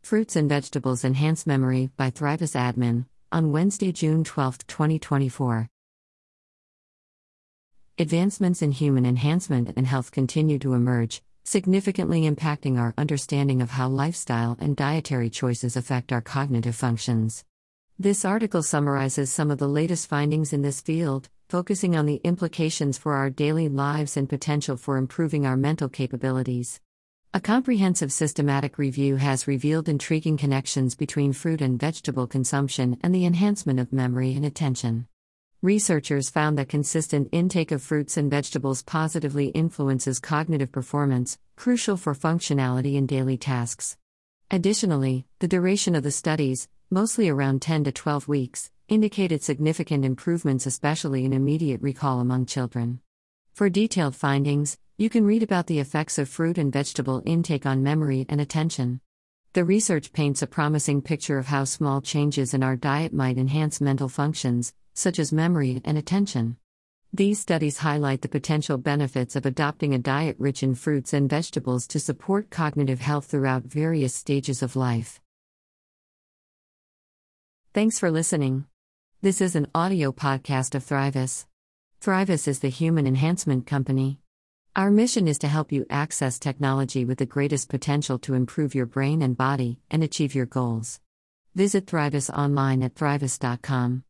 Fruits and Vegetables Enhance Memory by Thrivis Admin, on Wednesday, June 12, 2024. Advancements in human enhancement and health continue to emerge, significantly impacting our understanding of how lifestyle and dietary choices affect our cognitive functions. This article summarizes some of the latest findings in this field, focusing on the implications for our daily lives and potential for improving our mental capabilities. A comprehensive systematic review has revealed intriguing connections between fruit and vegetable consumption and the enhancement of memory and attention. Researchers found that consistent intake of fruits and vegetables positively influences cognitive performance, crucial for functionality in daily tasks. Additionally, the duration of the studies, mostly around 10 to 12 weeks, indicated significant improvements, especially in immediate recall among children. For detailed findings, you can read about the effects of fruit and vegetable intake on memory and attention. The research paints a promising picture of how small changes in our diet might enhance mental functions, such as memory and attention. These studies highlight the potential benefits of adopting a diet rich in fruits and vegetables to support cognitive health throughout various stages of life. Thanks for listening. This is an audio podcast of Thrivis. Thrivis is the human enhancement company. Our mission is to help you access technology with the greatest potential to improve your brain and body and achieve your goals. Visit Thrivis online at thrivis.com.